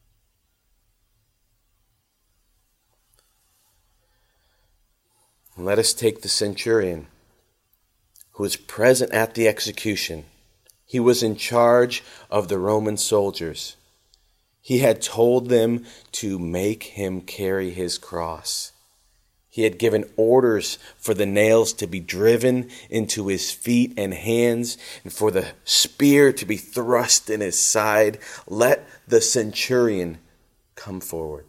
Let us take the centurion who was present at the execution. He was in charge of the Roman soldiers. He had told them to make him carry his cross. He had given orders for the nails to be driven into his feet and hands and for the spear to be thrust in his side. Let the centurion come forward.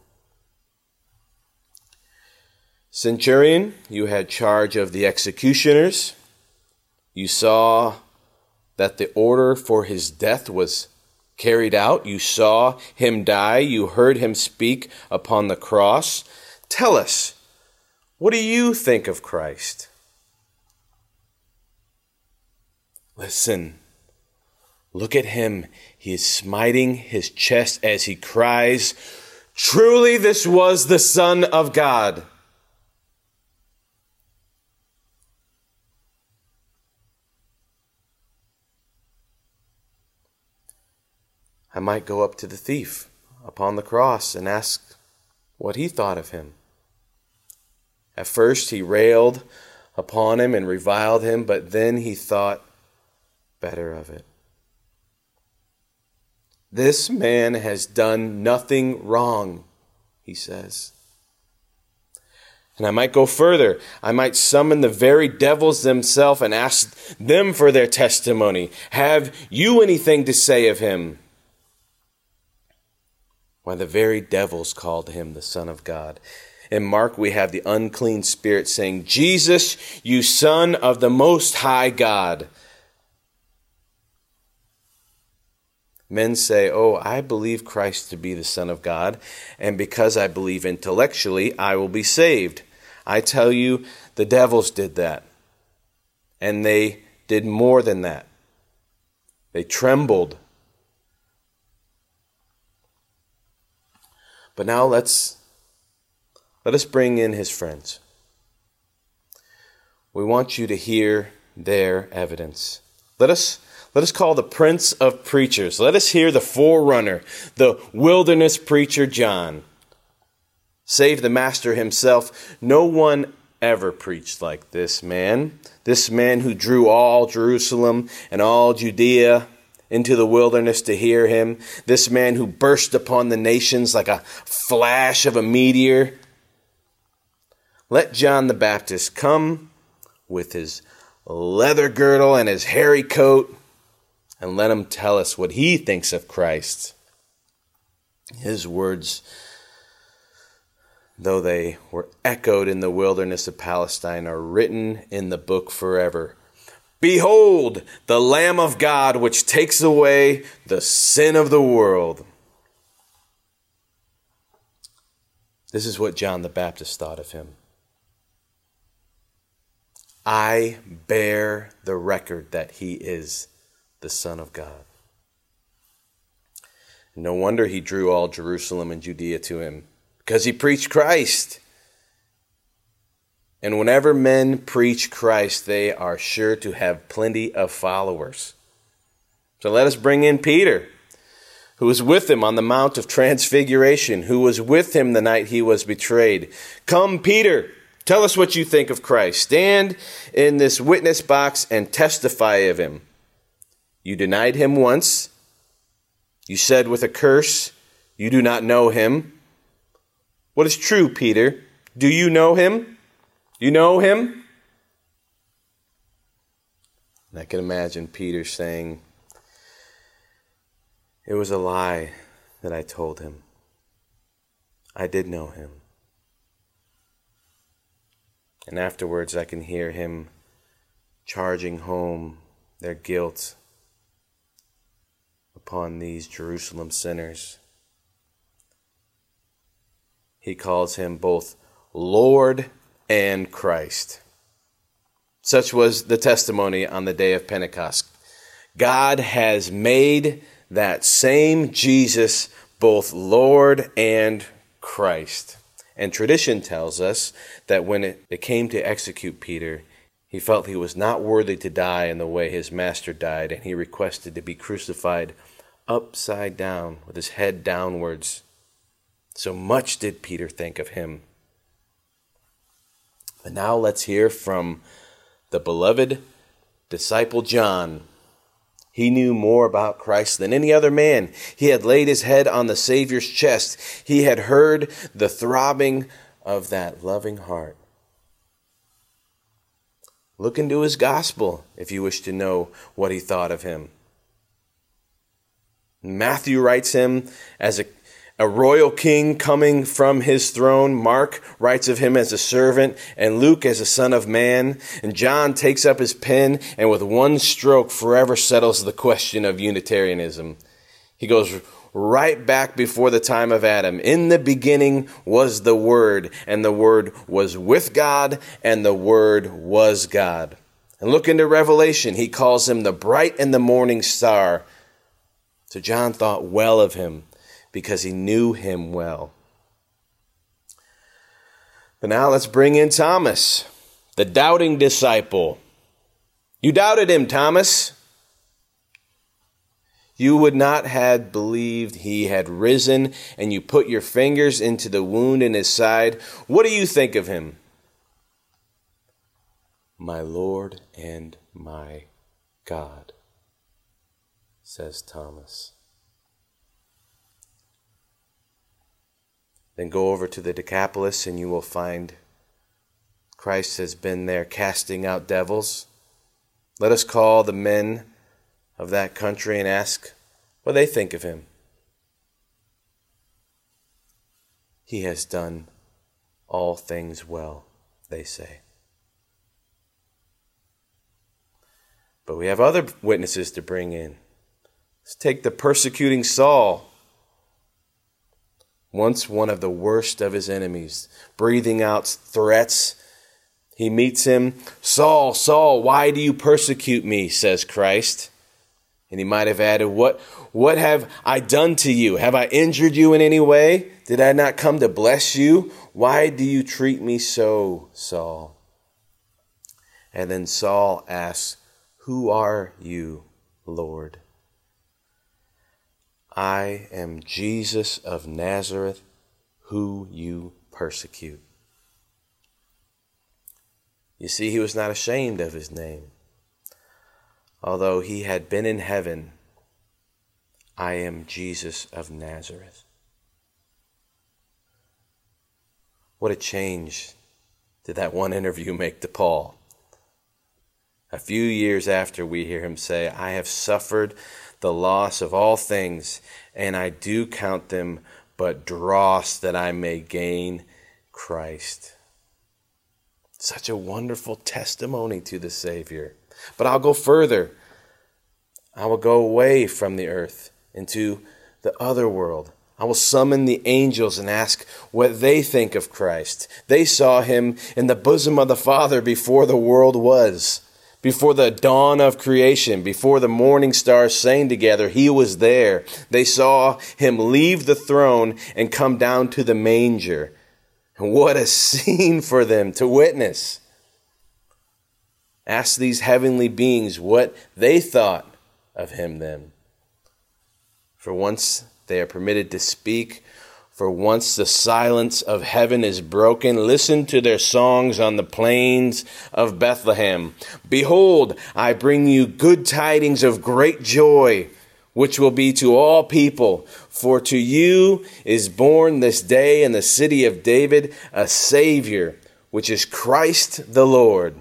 Centurion, you had charge of the executioners. You saw that the order for his death was carried out. You saw him die. You heard him speak upon the cross. Tell us, what do you think of Christ? Listen, look at him. He is smiting his chest as he cries, "Truly this was the Son of God." I might go up to the thief upon the cross and ask what he thought of him. At first he railed upon him and reviled him, but then he thought better of it. This man has done nothing wrong, he says. And I might go further. I might summon the very devils themselves and ask them for their testimony. Have you anything to say of him? Why, the very devils called him the Son of God. In Mark, we have the unclean spirit saying, "Jesus, you Son of the Most High God." Men say, "Oh, I believe Christ to be the Son of God, and because I believe intellectually, I will be saved." I tell you, the devils did that. And they did more than that. They trembled. But now let's let us bring in his friends. We want you to hear their evidence. Let us let us call the Prince of Preachers. Let us hear the forerunner, the wilderness preacher John. Save the Master himself, no one ever preached like this man. This man who drew all Jerusalem and all Judea into the wilderness to hear him. This man who burst upon the nations like a flash of a meteor. Let John the Baptist come with his leather girdle and his hairy coat, and let him tell us what he thinks of Christ. His words, though they were echoed in the wilderness of Palestine, are written in the book forever. Behold, the Lamb of God, which takes away the sin of the world. This is what John the Baptist thought of him. I bear the record that he is the Son of God. No wonder he drew all Jerusalem and Judea to him, because he preached Christ. And whenever men preach Christ, they are sure to have plenty of followers. So let us bring in Peter, who was with him on the Mount of Transfiguration, who was with him the night he was betrayed. Come, Peter, tell us what you think of Christ. Stand in this witness box and testify of him. You denied him once. You said with a curse, you do not know him. What is true, Peter? Do you know him? You know him? And I can imagine Peter saying, it was a lie that I told him. I did know him. And afterwards I can hear him charging home their guilt upon these Jerusalem sinners. He calls him both Lord and Christ. Such was the testimony on the day of Pentecost. God has made that same Jesus both Lord and Christ. And tradition tells us that when it, it came to execute Peter, he felt he was not worthy to die in the way his master died, and he requested to be crucified upside down with his head downwards. So much did Peter think of him. But now let's hear from the beloved disciple John. He knew more about Christ than any other man. He had laid his head on the Savior's chest. He had heard the throbbing of that loving heart. Look into his gospel if you wish to know what he thought of him. Matthew writes him as a, a royal king coming from his throne. Mark writes of him as a servant, and Luke as a son of man. And John takes up his pen and with one stroke forever settles the question of Unitarianism. He goes right back before the time of Adam. In the beginning was the Word, and the Word was with God, and the Word was God. And look into Revelation. He calls him the bright and the morning star. So John thought well of him because he knew him well. But now let's bring in Thomas, the doubting disciple. You doubted him, Thomas. You would not have believed he had risen, and you put your fingers into the wound in his side. What do you think of him? My Lord and my God, says Thomas. Then go over to the Decapolis and you will find Christ has been there casting out devils. Let us call the men of that country and ask what they think of him. He has done all things well, they say. But we have other witnesses to bring in. Let's take the persecuting Saul, once one of the worst of his enemies, breathing out threats. He meets him. Saul, Saul, why do you persecute me, says Christ. And he might have added, what, what have I done to you? Have I injured you in any way? Did I not come to bless you? Why do you treat me so, Saul? And then Saul asks, who are you, Lord? I am Jesus of Nazareth, who you persecute. You see, he was not ashamed of his name. Although he had been in heaven, I am Jesus of Nazareth. What a change did that one interview make to Paul. A few years after, we hear him say, I have suffered the loss of all things, and I do count them but dross that I may gain Christ. Such a wonderful testimony to the Savior. But I'll go further. I will go away from the earth into the other world. I will summon the angels and ask what they think of Christ. They saw him in the bosom of the Father before the world was. Before the dawn of creation, before the morning stars sang together, he was there. They saw him leave the throne and come down to the manger. And what a scene for them to witness. Ask these heavenly beings what they thought of him then. For once they are permitted to speak, For once the silence of heaven is broken, listen to their songs on the plains of Bethlehem. Behold, I bring you good tidings of great joy, which will be to all people. For to you is born this day in the city of David a Savior, which is Christ the Lord.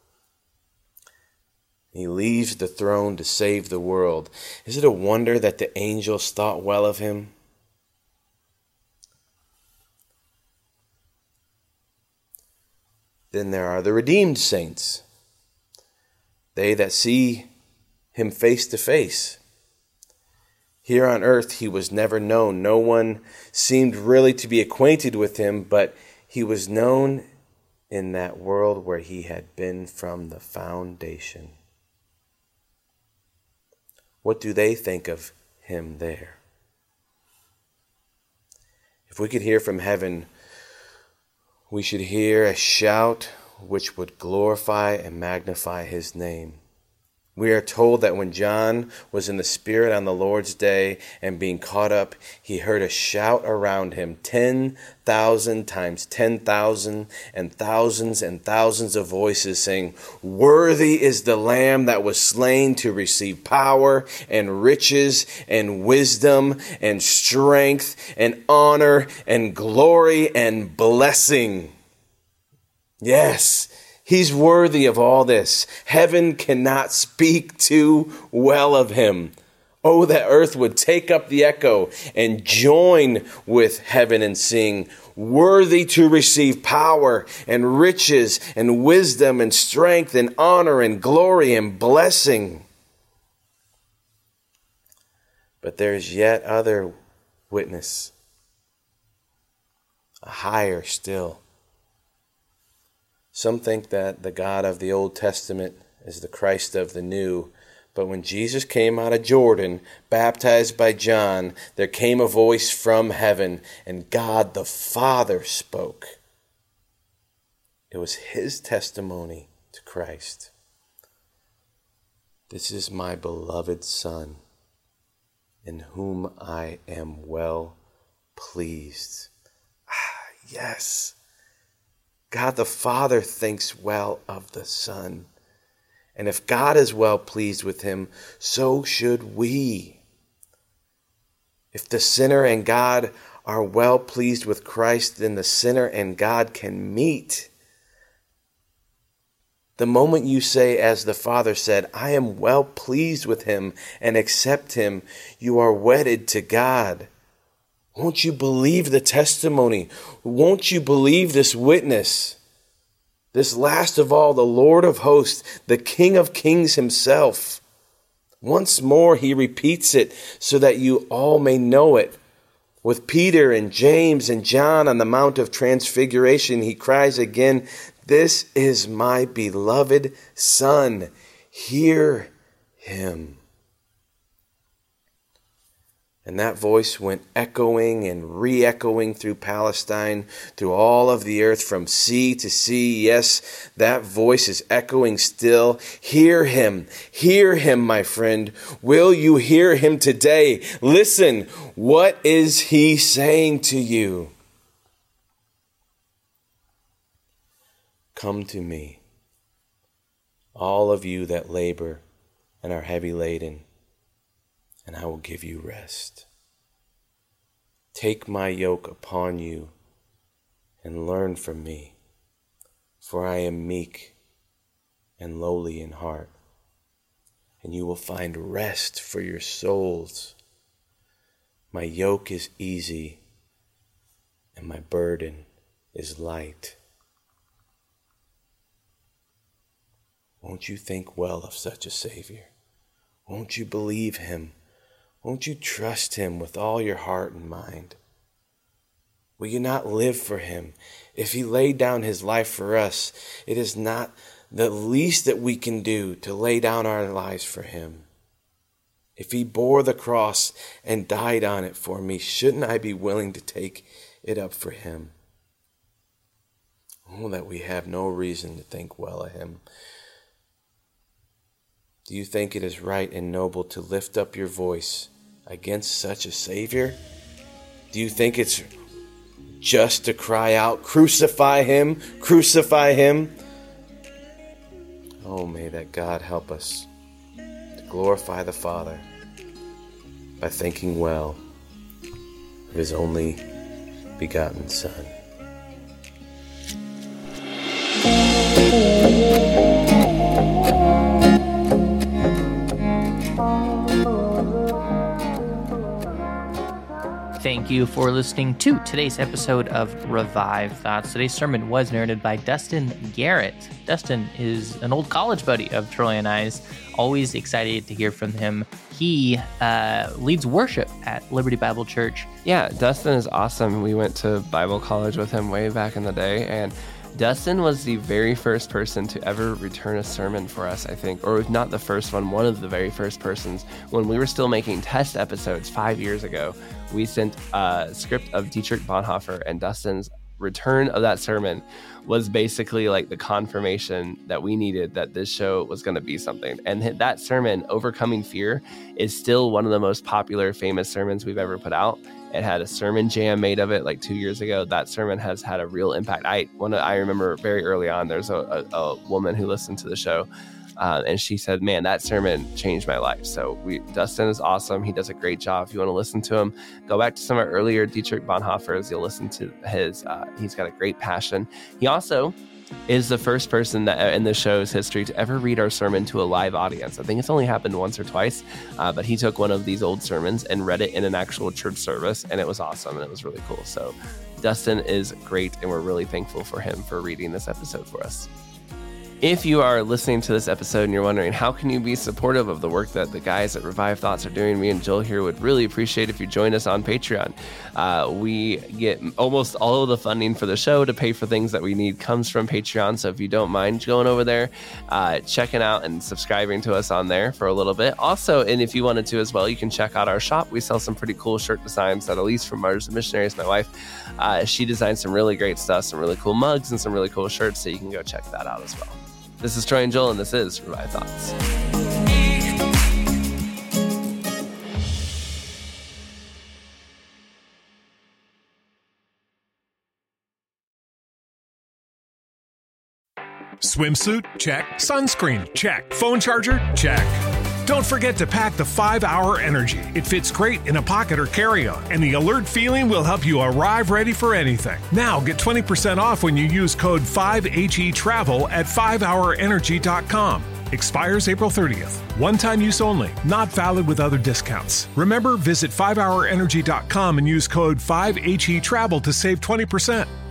He leaves the throne to save the world. Is it a wonder that the angels thought well of him? Then there are the redeemed saints, they that see him face to face. Here on earth he was never known. No one seemed really to be acquainted with him, but he was known in that world where he had been from the foundation. What do they think of him there? If we could hear from heaven, we should hear a shout which would glorify and magnify his name. We are told that when John was in the Spirit on the Lord's day and being caught up, he heard a shout around him, ten thousand times ten thousand and thousands and thousands of voices saying, "Worthy is the Lamb that was slain to receive power and riches and wisdom and strength and honor and glory and blessing." Yes, he's worthy of all this. Heaven cannot speak too well of him. Oh, that earth would take up the echo and join with heaven and sing, "Worthy to receive power and riches and wisdom and strength and honor and glory and blessing." But there's yet other witness, a higher still. Some think that the God of the Old Testament is the Christ of the New. But when Jesus came out of Jordan, baptized by John, there came a voice from heaven, and God the Father spoke. It was his testimony to Christ. "This is my beloved Son, in whom I am well pleased." Ah, yes. God the Father thinks well of the Son. And if God is well pleased with him, so should we. If the sinner and God are well pleased with Christ, then the sinner and God can meet. The moment you say, as the Father said, "I am well pleased with him," and accept him, you are wedded to God. Won't you believe the testimony? Won't you believe this witness? This last of all, the Lord of hosts, the King of kings himself. Once more he repeats it so that you all may know it. With Peter and James and John on the Mount of Transfiguration, he cries again, "This is my beloved Son. Hear him." And that voice went echoing and re-echoing through Palestine, through all of the earth, from sea to sea. Yes, that voice is echoing still. Hear him. Hear him, my friend. Will you hear him today? Listen, what is he saying to you? "Come to me, all of you that labor and are heavy laden, and I will give you rest. Take my yoke upon you and learn from me, for I am meek and lowly in heart, and you will find rest for your souls. My yoke is easy and my burden is light." Won't you think well of such a Savior? Won't you believe him? Won't you trust him with all your heart and mind? Will you not live for him? If he laid down his life for us, it is not the least that we can do to lay down our lives for him. If he bore the cross and died on it for me, shouldn't I be willing to take it up for him? Oh, that we have no reason to think well of him. Do you think it is right and noble to lift up your voice against such a Savior? Do you think it's just to cry out, crucify him, crucify him? Oh, may that God help us to glorify the Father by thinking well of his only begotten Son. Thank you for listening to today's episode of Revive Thoughts. Today's sermon was narrated by Dustin Garrett. Dustin is an old college buddy of Troy and I's. Always excited to hear from him. He uh, leads worship at Liberty Bible Church. Yeah, Dustin is awesome. We went to Bible college with him way back in the day, and Dustin was the very first person to ever return a sermon for us, I think, or if not the first one, one of the very first persons. When we were still making test episodes five years ago, we sent a script of Dietrich Bonhoeffer, and Dustin's return of that sermon was basically like the confirmation that we needed that this show was going to be something. And that sermon, Overcoming Fear, is still one of the most popular, famous sermons we've ever put out. It had a sermon jam made of it like two years ago. That sermon has had a real impact. I one I remember very early on, there's a, a, a woman who listened to the show, uh, and she said, man, that sermon changed my life. So we Dustin is awesome. He does a great job. If you want to listen to him, go back to some of our earlier Dietrich Bonhoeffers. You'll listen to his, uh, he's got a great passion. He also is the first person that in the show's history to ever read our sermon to a live audience. I think it's only happened once or twice, uh, but he took one of these old sermons and read it in an actual church service, and it was awesome, and it was really cool. So Dustin is great, and we're really thankful for him for reading this episode for us. If you are listening to this episode and you're wondering how can you be supportive of the work that the guys at Revive Thoughts are doing, me and Joel here would really appreciate if you join us on Patreon. Uh, we get almost all of the funding for the show to pay for things that we need comes from Patreon. So if you don't mind going over there, uh, checking out and subscribing to us on there for a little bit. Also, and if you wanted to as well, you can check out our shop. We sell some pretty cool shirt designs that Elise from Martyrs and Missionaries, my wife, uh, she designed some really great stuff, some really cool mugs and some really cool shirts. So you can go check that out as well. This is Troy and Joel, and this is Revive Thoughts. Swimsuit? Check. Sunscreen? Check. Phone charger? Check. Don't forget to pack the five hour Energy. It fits great in a pocket or carry-on, and the alert feeling will help you arrive ready for anything. Now get twenty percent off when you use code five H E travel at five hour energy dot com. Expires April thirtieth. One-time use only. Not valid with other discounts. Remember, visit five hour energy dot com and use code five H E travel to save twenty percent.